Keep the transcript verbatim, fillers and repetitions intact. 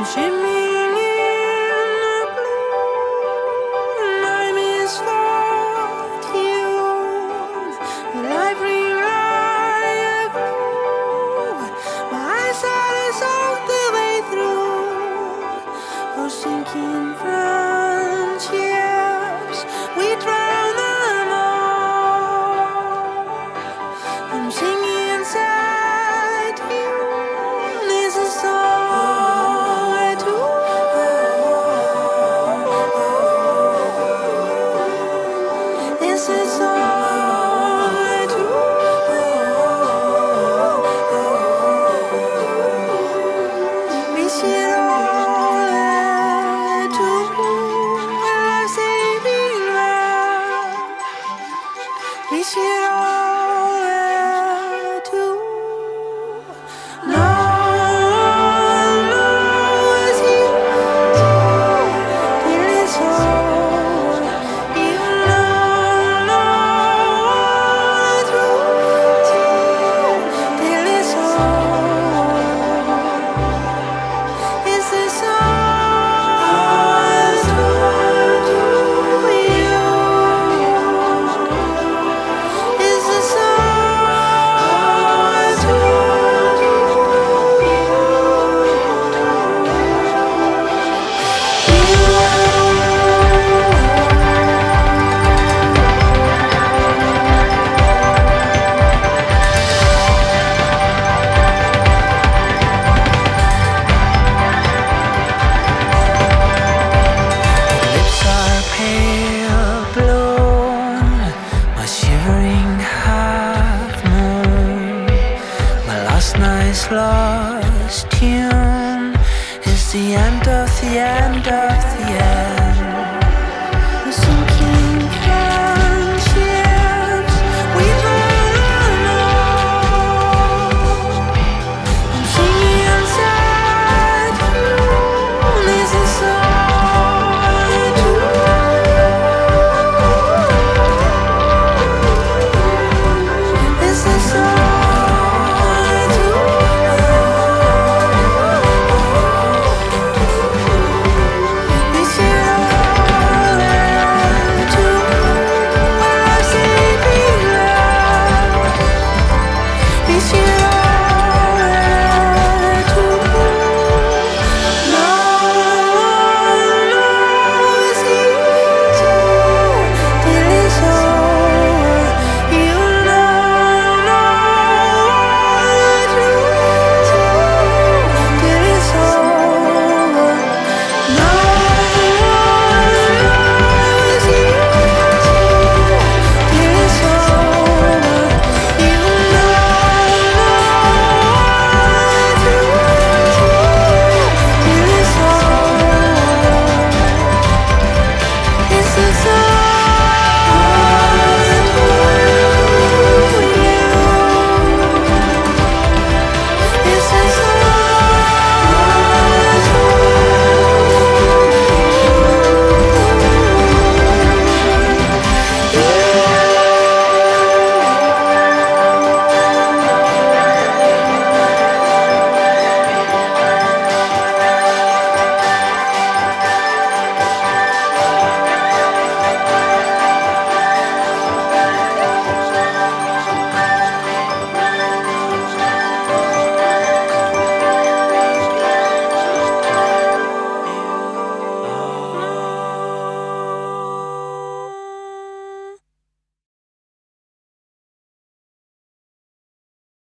Shimmering in the blue, my misfortune. Life ring like a glue. My eyes are soaked the way through. Oh, sinking friendships, we drown them all. I'm singing inside you. This is all I do. This is all I do. This is all I do. Life saving love. This is all I do. No one knows you till it's over. You don't know what to do till it's over. Is this all I do to you? Is this all I do to lips are pale blue, my shivering half moon, my last night's lost tune is the end of the end of the